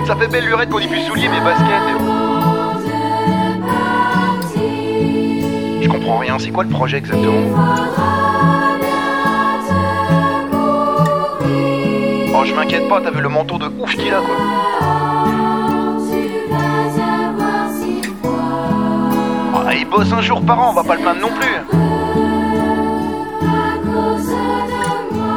Ça fait belle lurette qu'on y puisse soulier mes baskets. Je comprends rien, c'est quoi le projet exactement? Oh, je m'inquiète pas, t'as vu le manteau de ouf qu'il a, quoi. Oh, il bosse un jour par an, on va pas le plaindre non plus.